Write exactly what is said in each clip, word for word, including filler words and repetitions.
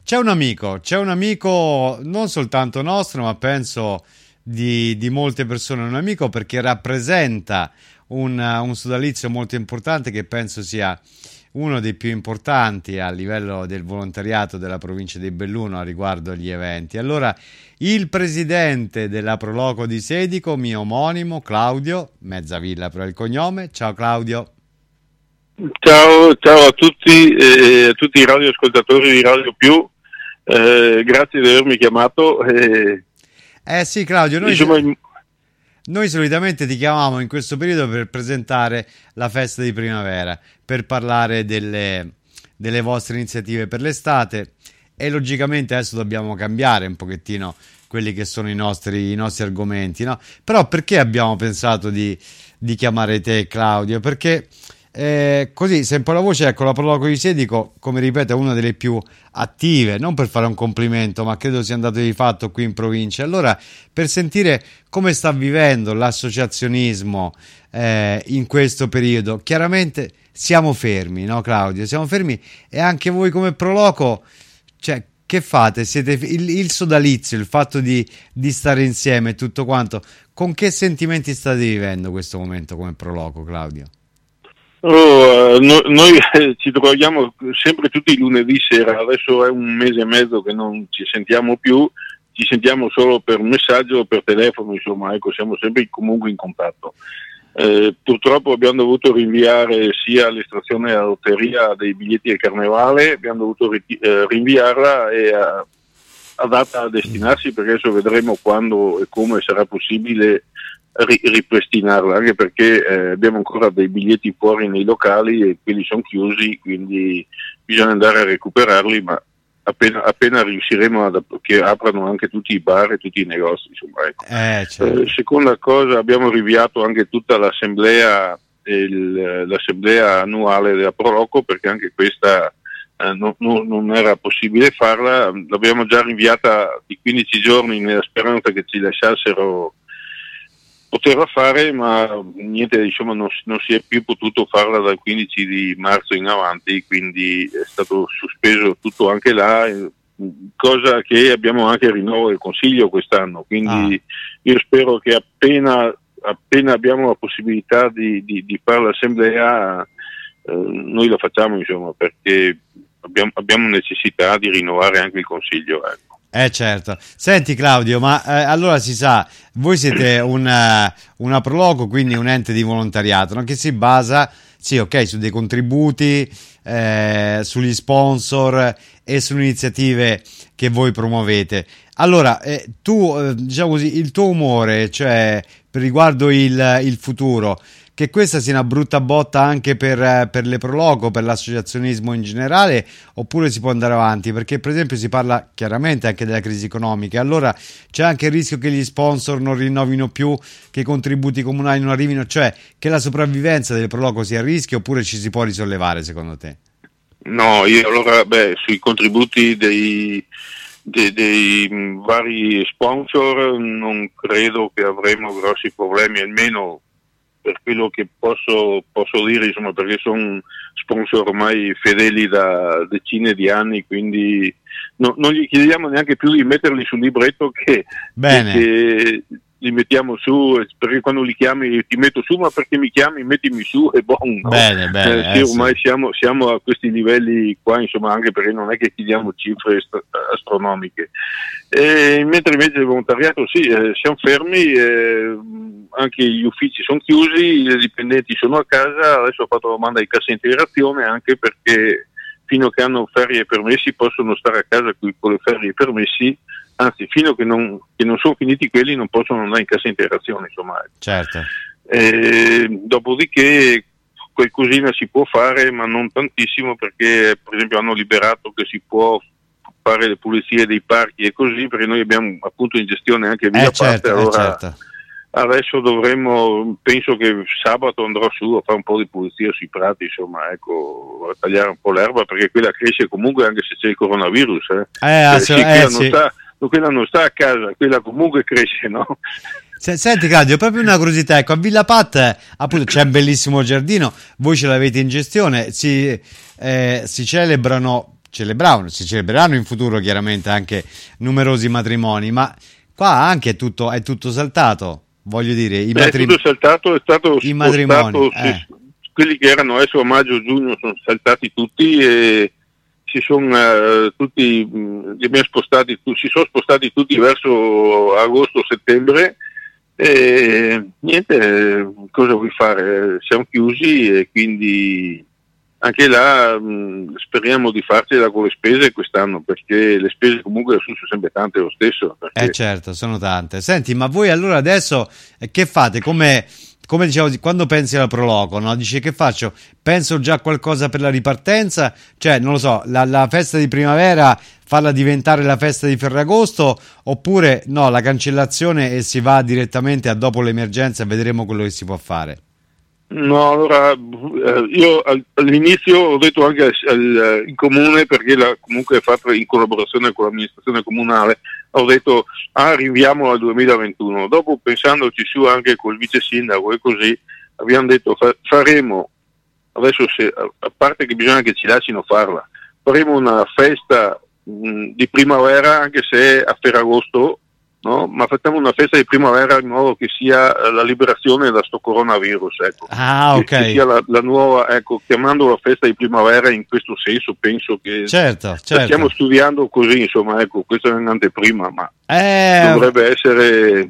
C'è un amico, c'è un amico non soltanto nostro, ma penso di, di molte persone, un amico perché rappresenta un, un sodalizio molto importante che penso sia uno dei più importanti a livello del volontariato della provincia di Belluno a riguardo agli eventi. Allora, il presidente della Proloco di Sedico, mio omonimo, Claudio, Mezzavilla però è il cognome. Ciao Claudio. Ciao, ciao a tutti, eh, a tutti i radioascoltatori di Radio Più, eh, grazie di avermi chiamato. Eh, eh sì Claudio, noi... insomma, Noi solitamente ti chiamavamo in questo periodo per presentare la festa di primavera, per parlare delle, delle vostre iniziative per l'estate e logicamente adesso dobbiamo cambiare un pochettino quelli che sono i nostri, i nostri argomenti, no? Però perché abbiamo pensato di, di chiamare te Claudio? Perché eh, così sempre la voce, ecco, la Proloco di Sedico, come ripeto, è una delle più attive, non per fare un complimento, ma credo sia andato di fatto qui in provincia. Allora, per sentire come sta vivendo l'associazionismo eh, in questo periodo, chiaramente siamo fermi, no Claudio? Siamo fermi e anche voi come Proloco, cioè, che fate? Siete il, il sodalizio, il fatto di, di stare insieme e tutto quanto, con che sentimenti state vivendo questo momento come Proloco, Claudio? Oh, no, noi eh, ci troviamo sempre tutti i lunedì sera, adesso è un mese e mezzo che non ci sentiamo più, ci sentiamo solo per messaggio o per telefono, insomma, ecco, siamo sempre comunque in contatto. Eh, purtroppo abbiamo dovuto rinviare sia l'estrazione alla lotteria dei biglietti del carnevale, abbiamo dovuto ri- eh, rinviarla e a, a data a destinarsi, perché adesso vedremo quando e come sarà possibile ri- ripristinarla, anche perché eh, abbiamo ancora dei biglietti fuori nei locali e quelli sono chiusi, quindi bisogna andare a recuperarli, ma appena, appena riusciremo a che aprano anche tutti i bar e tutti i negozi, insomma, ecco. eh, certo. eh, seconda cosa, abbiamo rinviato anche tutta l'assemblea il, l'assemblea annuale della Proloco, perché anche questa eh, no, no, non era possibile farla, l'abbiamo già rinviata di quindici giorni nella speranza che ci lasciassero poterla fare, ma niente, insomma, non, non si è più potuto farla dal quindici di marzo in avanti, quindi è stato sospeso tutto anche là, cosa che abbiamo anche il rinnovo del Consiglio quest'anno, quindi ah. io spero che appena, appena abbiamo la possibilità di, di, di fare l'assemblea eh, noi la facciamo, insomma, perché abbiamo, abbiamo necessità di rinnovare anche il Consiglio, ecco. Eh certo. Senti Claudio, ma eh, allora si sa, voi siete una, una Proloco, quindi un ente di volontariato, no? Che si basa, sì, ok, su dei contributi, eh, sugli sponsor e su iniziative che voi promuovete. Allora, eh, tu, eh, diciamo così, il tuo umore, cioè per riguardo il, il futuro, che questa sia una brutta botta anche per, per le Proloco, per l'associazionismo in generale, oppure si può andare avanti? Perché per esempio si parla chiaramente anche della crisi economica, allora c'è anche il rischio che gli sponsor non rinnovino più, che i contributi comunali non arrivino, cioè che la sopravvivenza delle Proloco sia a rischio, oppure ci si può risollevare secondo te? No, io allora, beh, sui contributi dei, dei, dei vari sponsor non credo che avremo grossi problemi, almeno per quello che posso, posso dire, insomma, perché sono sponsor ormai fedeli da decine di anni, quindi no, non gli chiediamo neanche più di metterli sul libretto che, Bene. che li mettiamo su, perché quando li chiami ti metto su, ma perché mi chiami mettimi su e bon, no? Bene, bene, eh, sì, eh, ormai sì. siamo, siamo a questi livelli qua, insomma, anche perché non è che chiediamo cifre ast- astronomiche. E mentre invece il volontariato sì, eh, siamo fermi, eh, anche gli uffici sono chiusi, i dipendenti sono a casa, adesso ho fatto domanda di cassa integrazione anche perché fino a che hanno ferie e permessi possono stare a casa con le ferie e permessi, anzi fino a che non, che non sono finiti quelli non possono andare in cassa integrazione, insomma. Certo. E, dopodiché qualcosina si può fare, ma non tantissimo, perché per esempio hanno liberato che si può fare le pulizie dei parchi e così, perché noi abbiamo appunto in gestione anche via Eh certo, parte, allora eh certo. adesso dovremmo, penso che sabato andrò su a fare un po' di pulizia sui prati, insomma, ecco, a tagliare un po' l'erba, perché quella cresce comunque anche se c'è il coronavirus, eh. Eh, eh, sì, eh, quella, sì. non sta, quella non sta a casa, quella comunque cresce, no? Senti Claudio, proprio una curiosità, ecco, a Villa Pat appunto c'è un bellissimo giardino, voi ce l'avete in gestione, si, eh, si celebrano celebravano, si celebreranno in futuro chiaramente anche numerosi matrimoni, ma qua anche è tutto, è tutto saltato, voglio dire, i matrimoni. È tutto saltato, è stato i matrimoni, eh. quelli che erano adesso a maggio-giugno sono saltati tutti e si sono uh, tutti, li abbiamo spostati, si sono spostati tutti verso agosto-settembre e niente, cosa vuoi fare? Siamo chiusi e quindi anche là mh, speriamo di farcela con le spese quest'anno, perché le spese comunque sono sempre tante lo stesso. Perché... Eh certo, sono tante. Senti, ma voi allora adesso eh, che fate? Come, come dicevo, quando pensi alla Proloco, no? Dici che faccio? Penso già a qualcosa per la ripartenza? Cioè, non lo so, la, la festa di primavera farla diventare la festa di Ferragosto, oppure no, la cancellazione e si va direttamente a dopo l'emergenza e vedremo quello che si può fare? No, allora eh, io all'inizio ho detto anche al, al, in comune, perché la, comunque è fatta in collaborazione con l'amministrazione comunale, ho detto ah, arriviamo al duemilaventuno. Dopo, pensandoci su anche col vice sindaco e così, abbiamo detto fa, faremo, adesso se, a parte che bisogna che ci lasciano farla, faremo una festa mh, di primavera anche se a Ferragosto, no? Ma facciamo una festa di primavera in modo che sia la liberazione da sto coronavirus, ecco. Ah, ok. Che, che sia la, la nuova, ecco, chiamando la festa di primavera in questo senso, penso che certo, certo. stiamo studiando così, insomma, ecco, questa è un'anteprima, ma eh... dovrebbe essere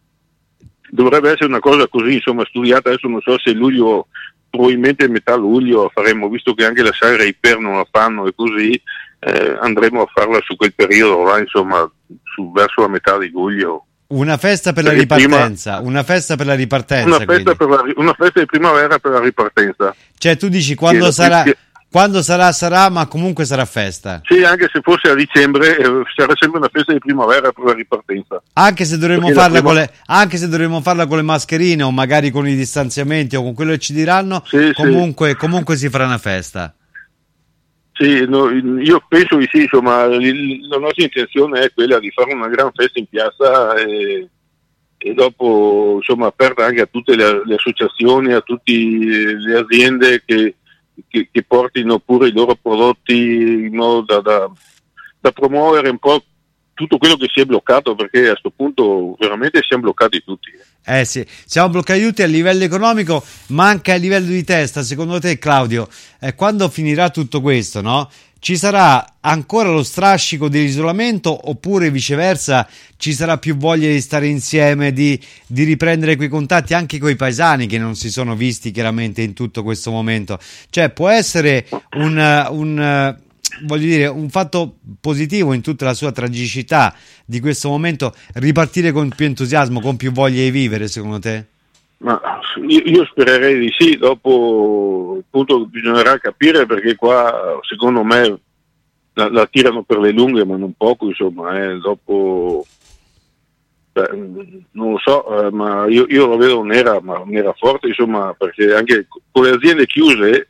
dovrebbe essere una cosa così, insomma, studiata. Adesso non so se luglio, probabilmente metà luglio faremo, visto che anche la Sagra Iper non la fanno e così, eh, andremo a farla su quel periodo là, insomma, su, verso la metà di luglio. Una festa per la ripartenza, prima, una festa per la ripartenza. Una festa, per la, una festa di primavera per la ripartenza. Cioè tu dici quando che sarà, che, quando sarà sarà, ma comunque sarà festa. Sì, anche se fosse a dicembre eh, sarà sempre una festa di primavera per la ripartenza. Anche se dovremmo farla prima... con le, anche se dovremmo farla con le mascherine o magari con i distanziamenti o con quello che ci diranno, sì, comunque, sì. comunque si farà una festa. Sì, no, io penso di sì, insomma, la nostra intenzione è quella di fare una gran festa in piazza e, e dopo, insomma, aperta anche a tutte le, le associazioni, a tutte le aziende che, che, che portino pure i loro prodotti in modo da, da, da promuovere un po' tutto quello che si è bloccato, perché a questo punto veramente siamo bloccati tutti. Eh sì, siamo bloccati tutti a livello economico, ma anche a livello di testa. Secondo te, Claudio, eh, quando finirà tutto questo, no? Ci sarà ancora lo strascico dell'isolamento oppure viceversa ci sarà più voglia di stare insieme, di, di riprendere quei contatti anche con i paesani che non si sono visti chiaramente in tutto questo momento? Cioè può essere un... un voglio dire, un fatto positivo in tutta la sua tragicità di questo momento, ripartire con più entusiasmo, con più voglia di vivere, secondo te? Ma io, io spererei di sì, dopo appunto bisognerà capire, perché qua secondo me la, la tirano per le lunghe, ma non poco, insomma, eh, dopo beh, non lo so, eh, ma io, io lo vedo nera, ma nera forte, insomma, perché anche con le aziende chiuse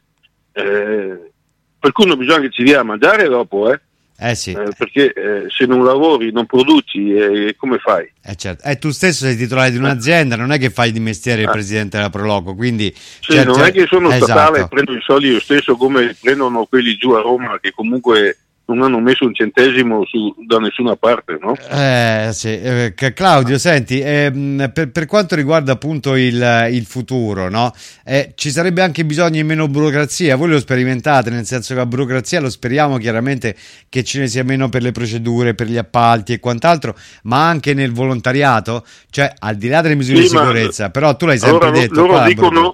eh, qualcuno bisogna che ci dia a mangiare dopo, eh? Eh sì. Eh, perché eh, se non lavori, non produci, eh, come fai? Eh certo. E eh, tu stesso sei titolare di un'azienda, non è che fai di mestiere il eh. presidente della Proloco, quindi... Sì, cioè, non cioè... è che sono esatto. statale e prendo i soldi io stesso come prendono quelli giù a Roma, che comunque non hanno messo un centesimo su, da nessuna parte, no? Eh sì, eh, Claudio, senti, eh, per, per quanto riguarda appunto il, il futuro, no? Eh, ci sarebbe anche bisogno di meno burocrazia. Voi lo sperimentate, nel senso che la burocrazia lo speriamo chiaramente che ce ne sia meno per le procedure, per gli appalti e quant'altro, ma anche nel volontariato, cioè al di là delle misure sì, di sicurezza, però tu l'hai sempre allora, detto. Loro dicono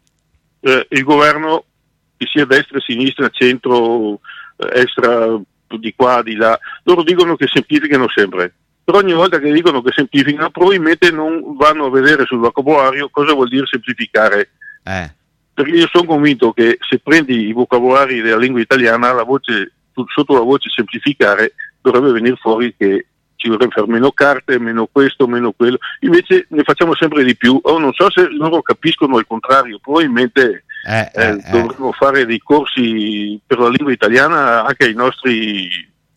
eh, il governo, che sia destra, sinistra, centro, extra, di qua, di là, loro dicono che semplificano sempre, però ogni volta che dicono che semplificano probabilmente non vanno a vedere sul vocabolario cosa vuol dire semplificare, eh. perché io sono convinto che se prendi i vocabolari della lingua italiana, la voce, sotto la voce semplificare dovrebbe venire fuori che ci dovrebbe fare meno carte, meno questo, meno quello, invece ne facciamo sempre di più. Oh, non so se loro capiscono il contrario, probabilmente eh, eh, eh, dovremmo eh. fare dei corsi per la lingua italiana anche ai nostri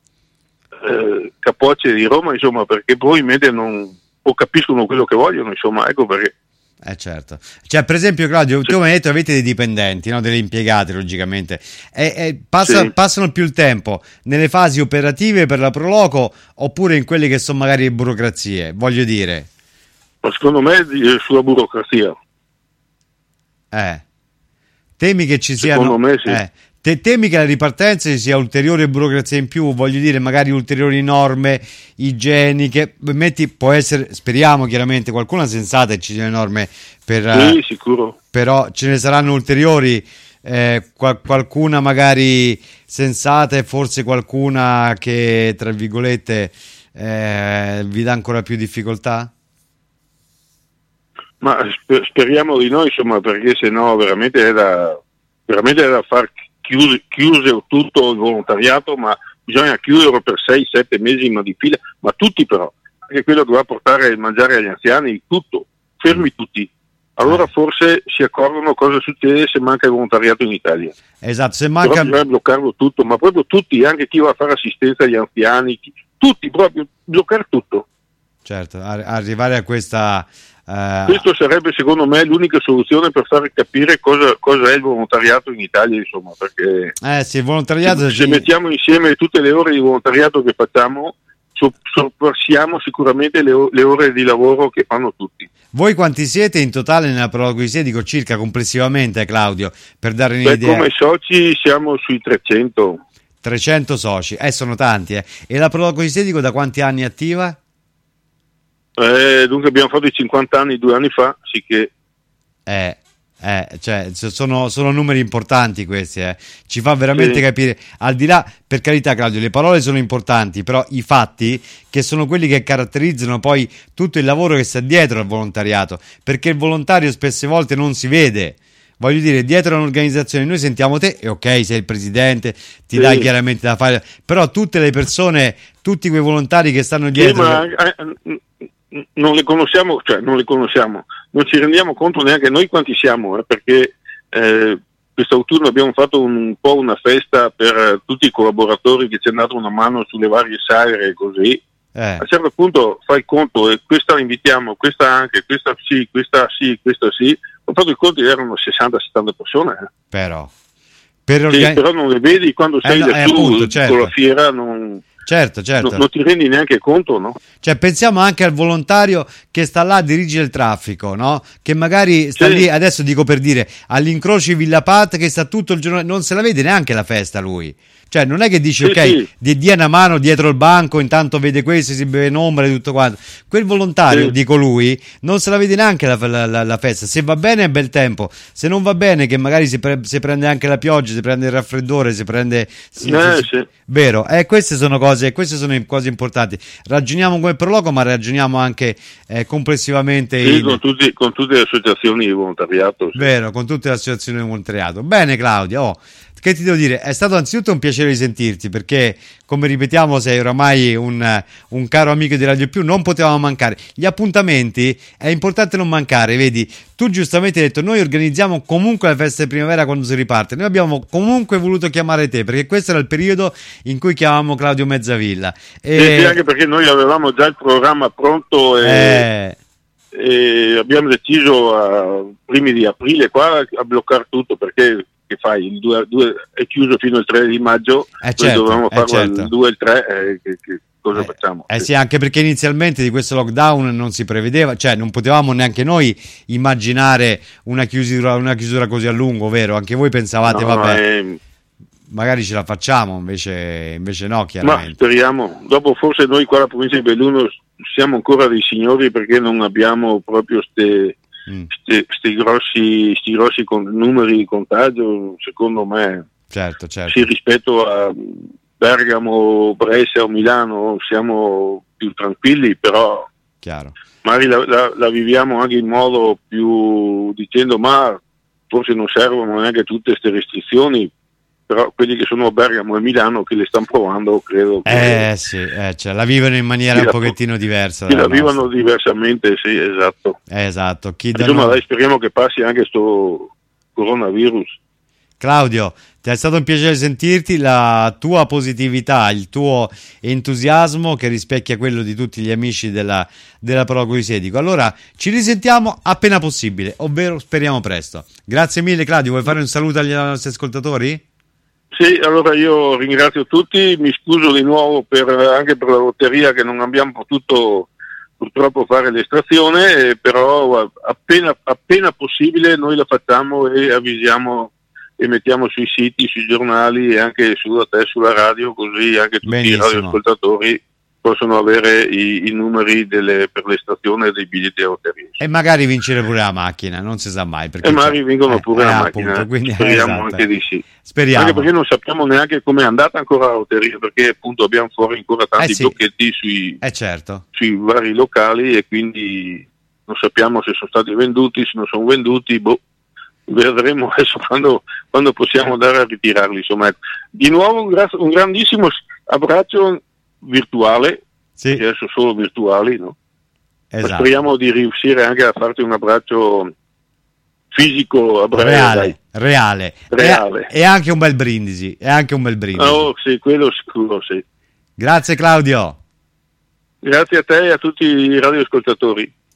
eh, capocci di Roma, insomma, perché probabilmente non o capiscono quello che vogliono, insomma, ecco perché. Eh certo, cioè per esempio Claudio, sì. Tu mi hai detto avete dei dipendenti, no? Delle impiegate logicamente, e, e passa, sì. Passano più il tempo nelle fasi operative per la Proloco oppure in quelle che sono magari burocrazie, voglio dire. Ma secondo me sulla burocrazia. Eh, temi che ci siano... Secondo me sì. Eh. Te temi che la ripartenza ci sia ulteriore burocrazia in più, voglio dire, magari ulteriori norme igieniche, metti, può essere, speriamo chiaramente, qualcuna sensata e ci siano norme per... Sì, sicuro. Però ce ne saranno ulteriori, eh, qual qualcuna magari sensata e forse qualcuna che, tra virgolette, eh, vi dà ancora più difficoltà? Ma sper speriamo di no, insomma, perché se no veramente è da, veramente è da far chiuse, chiuse tutto il volontariato, ma bisogna chiuderlo per sei sette mesi ma di fila, ma tutti però, anche quello che va a portare il mangiare agli anziani, tutto, fermi tutti. Allora forse si accorgono cosa succede se manca il volontariato in Italia. Esatto, se manca... Però bisogna bloccarlo tutto, ma proprio tutti, anche chi va a fare assistenza agli anziani, chi, tutti proprio, bloccare tutto. Certo, arrivare a questa... Uh... Questo sarebbe secondo me l'unica soluzione per far capire cosa, cosa è il volontariato in Italia, insomma, perché eh sì, il volontariato se, sì. se mettiamo insieme tutte le ore di volontariato che facciamo, sorpassiamo sicuramente le, le ore di lavoro che fanno tutti. Voi quanti siete in totale nella Proloco Isedico, circa complessivamente, Claudio, per dare un'idea? Come soci siamo sui trecento. trecento soci, eh sono tanti, eh. E la Proloco Isedico da quanti anni è attiva? Eh, dunque abbiamo fatto i cinquanta anni due anni fa, sì che... Eh, eh, cioè, sono, sono numeri importanti questi, eh. Ci fa veramente sì. capire, al di là, per carità Claudio, le parole sono importanti, però i fatti, che sono quelli che caratterizzano poi tutto il lavoro che sta dietro al volontariato, perché il volontario spesse volte non si vede. Voglio dire, dietro un'organizzazione noi sentiamo te e ok, sei il presidente, ti sì. dai chiaramente da fare, però tutte le persone, tutti quei volontari che stanno dietro... Sì, ma, eh, non le conosciamo, cioè non le conosciamo, non ci rendiamo conto neanche noi quanti siamo, eh, perché eh, quest'autunno abbiamo fatto un, un po' una festa per eh, tutti i collaboratori che ci hanno dato una mano sulle varie sagre e così. Eh. A un certo punto fai il conto e questa la invitiamo, questa anche, questa sì, questa sì, questa sì. Ho fatto il conto, erano sessanta settanta persone. Eh. Però, per sì, però non le vedi quando sei eh, no, da tu appunto, certo. con la fiera, non... Certo, certo. Non, non ti rendi neanche conto, no? Cioè, pensiamo anche al volontario che sta là a dirigere il traffico, no? Che magari sta sì. lì, adesso dico per dire, all'incrocio Villa Pat, che sta tutto il giorno, non se la vede neanche la festa lui. Cioè, non è che dici, sì, ok, sì. di dia una mano dietro il banco, intanto vede questo, si beve in ombra e tutto quanto. Quel volontario, sì. dico lui, non se la vede neanche la, la, la, la festa. Se va bene è bel tempo, se non va bene, che magari si, pre si prende anche la pioggia, si prende il raffreddore, si prende... Si, eh, si, sì. Vero, eh, queste sono cose, queste sono cose importanti. Ragioniamo come Proloco, ma ragioniamo anche eh, complessivamente sì, in... con, tutti, con tutte le associazioni di volontariato. Sì. Vero, con tutte le associazioni di volontariato. Bene Claudia, oh, che ti devo dire? È stato anzitutto un piacere di sentirti, perché come ripetiamo sei oramai un, un caro amico di Radio Più, non potevamo mancare. Gli appuntamenti è importante non mancare, vedi? Tu giustamente hai detto, noi organizziamo comunque la festa di primavera quando si riparte, noi abbiamo comunque voluto chiamare te, perché questo era il periodo in cui chiamavamo Claudio Mezzavilla. E... Sì, sì, anche perché noi avevamo già il programma pronto e... Eh... e abbiamo deciso a primi di aprile qua a bloccare tutto, perché che fai il due, due è chiuso fino al tre di maggio, eh certo, dovevamo eh farlo certo. il due e il tre, eh, che, che cosa eh, facciamo? Eh sì, anche perché inizialmente di questo lockdown non si prevedeva, cioè non potevamo neanche noi immaginare una chiusura, una chiusura così a lungo, vero? Anche voi pensavate, no, vabbè, eh, magari ce la facciamo, invece, invece no, chiaramente. Ma speriamo, dopo forse noi qua alla provincia di Belluno siamo ancora dei signori, perché non abbiamo proprio ste Mm. Sti, sti grossi, sti grossi con, numeri di contagio, secondo me, certo, certo. Sì, rispetto a Bergamo, Brescia o Milano siamo più tranquilli, però chiaro. magari la, la, la viviamo anche in modo più dicendo ma forse non servono neanche tutte queste restrizioni, però quelli che sono a Bergamo e Milano che le stanno provando credo che eh sì, eh, cioè, la vivono in maniera un pochettino diversa, che la vivono diversamente, sì, esatto, eh, esatto. Chi insomma noi... dai, speriamo che passi anche sto coronavirus. Claudio, È stato un piacere sentirti, la tua positività, il tuo entusiasmo che rispecchia quello di tutti gli amici della, della Prologo di Sedico. Allora ci risentiamo appena possibile, ovvero speriamo presto. Grazie mille Claudio, vuoi fare un saluto agli nostri ascoltatori? Sì, allora io ringrazio tutti, mi scuso di nuovo per, anche per la lotteria che non abbiamo potuto purtroppo fare l'estrazione, però appena, appena possibile noi la facciamo e avvisiamo e mettiamo sui siti, sui giornali e anche sulla, sulla radio, così anche tutti Benissimo. I radioascoltatori possono avere i, i numeri delle, per l'estrazione dei biglietti lotteria. E magari vincere pure la macchina, non si sa mai. E magari vincono eh, pure eh, la appunto, macchina, quindi, speriamo esatto. anche di sì. Speriamo. Anche perché non sappiamo neanche com'è andata ancora la lotteria, perché appunto abbiamo fuori ancora tanti eh sì. blocchetti sui, eh certo. sui vari locali e quindi non sappiamo se sono stati venduti, se non sono venduti, boh. Vedremo adesso quando, quando possiamo andare a ritirarli. Insomma, di nuovo un, gra- un grandissimo abbraccio virtuale, sì. che adesso sono virtuali, no? Esatto. Ma speriamo di riuscire anche a farti un abbraccio fisico a breve. Reale, reale, reale. E, e anche un bel brindisi, e anche un bel brindisi. Oh, sì, quello sicuro, sì. Grazie Claudio. Grazie a te e a tutti i radioascoltatori.